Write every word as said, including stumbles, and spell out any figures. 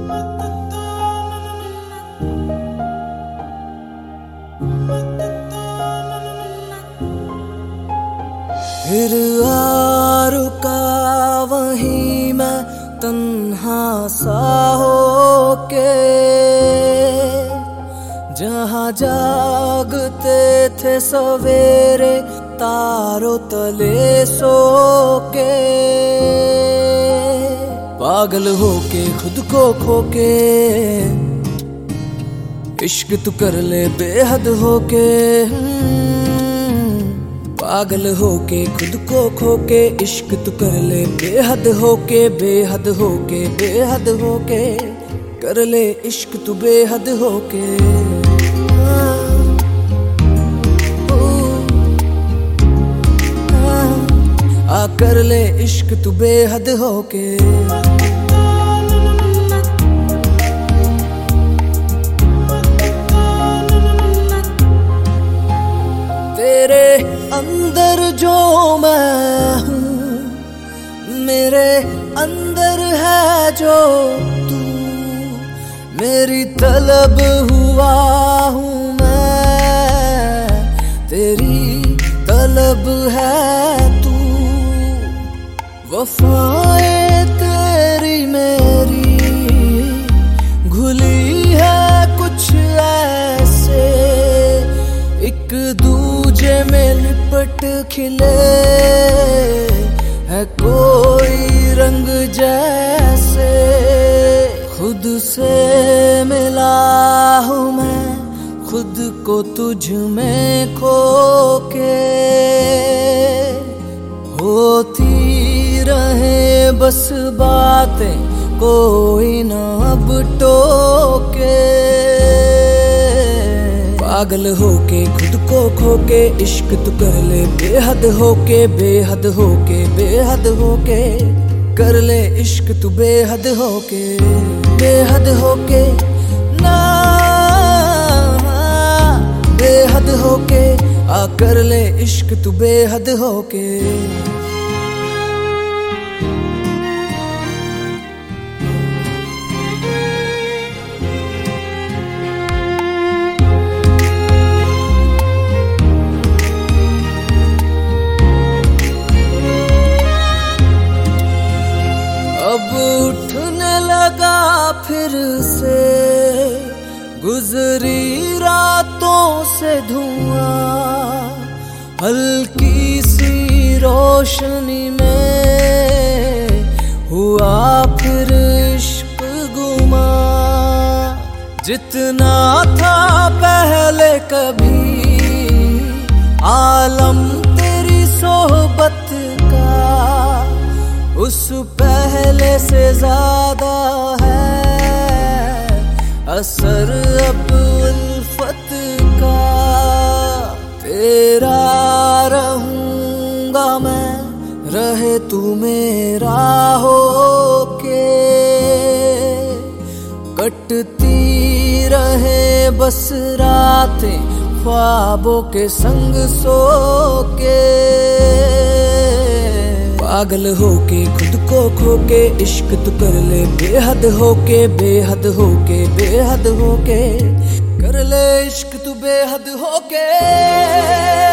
फिर आ रुका वहीं मैं तन्हा सा होके, जहाँ जागते थे सवेरे तारों तले सो के। पागल होके खुद को खोके, इश्क तू कर ले बेहद होके। पागल होके खुद को खोके, इश्क तू कर ले बेहद होके, बेहद होके, बेहद होके, कर ले इश्क तू बेहद होके। आ कर ले इश्क तू बेहद होके। तेरे अंदर जो मैं हूँ, मेरे अंदर है जो तू, मेरी तलब हुआ हूँ मैं, तेरी तलब है तू। वफाएं तेरी मेरी घुली है कुछ ऐसे, एक दूजे में लिपट खिले है कोई रंग जैसे। खुद से मिला हूँ मैं, खुद को तुझ में खो के, होती रहे बस बातें कोई ना अब टोके। पागल होके खुद को खोके, इश्क तू कर ले बेहद होके, बेहद होके, बेहद होके, कर ले इश्क तू बेहद होके, बेहद होके ना, बेहद होके, आ कर ले इश्क तू बेहद होके। अब उठने लगा फिर से गुजरी रातों से धुआं, हल्की सी रोशनी में हुआ फिर इश्क गुमा। जितना था पहले कभी आलम तेरी सोहबत का, उस पहले से ज्यादा है असर अब उल्फत का। तेरा रहूंगा मैं, रहे तू मेरा होके, कटती रहे बस रातें ख्वाबों के संग सो के। पागल होके खुद को खोके, इश्क तू कर ले बेहद होके, बेहद होके, बेहद होके, कर ले इश्क तू बेहद होके।